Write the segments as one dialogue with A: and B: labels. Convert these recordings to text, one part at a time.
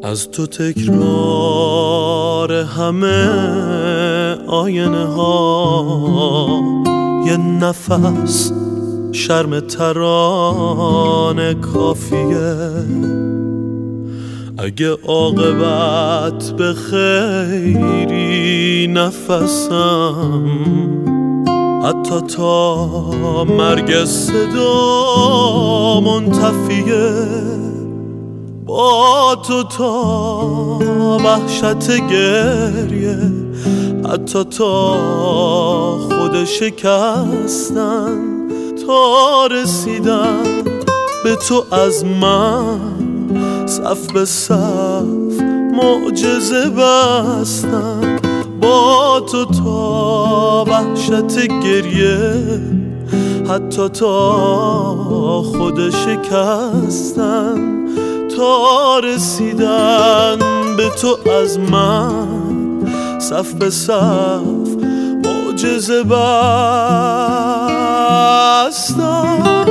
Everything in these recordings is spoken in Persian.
A: از تو تکرار همه آینه ها، یه نفس شرم ترانه کافیه. اگه عاقبت به خیری نفسم، حتی تا مرگ صدا منتفیه. با تو تا وحشت گریه، حتی تا خود شکستن، تا رسیدن به تو از من صف به صف معجزه بستن. با تو تا وحشت گریه، حتی تا خود شکستن، تا رسیدن به تو از من صف به صف معجزه بستن.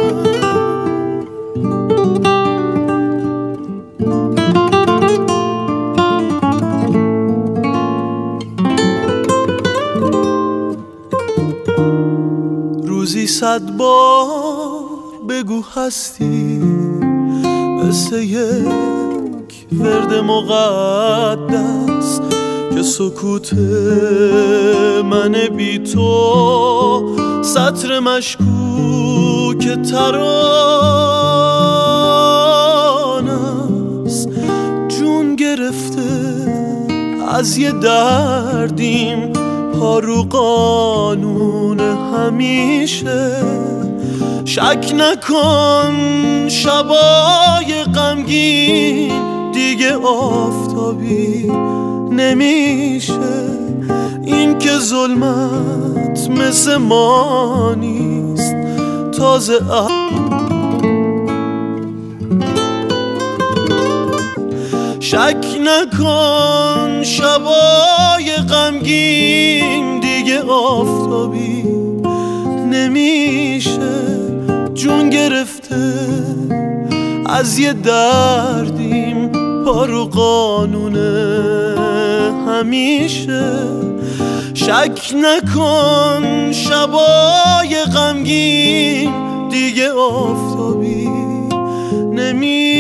A: روزی 100 بار بگو هستی، مثل یک ورد مقدس که سکوت من بی تو سطر مشکوک ترانه است. جون گرفته از یه دردیم، پا رو قانون همیشه. شک نکن شبای غمگین دیگه آفتابی نمیشه. این که ظلمت مثل ما نیست، تازه شک نکن شبای غمگین دیگه آفتابی نمیشه. جون گرفته از یه دردیم، پا رو قانونه همیشه. شک نکن شبای غمگین دیگه آفتابی نمیشه.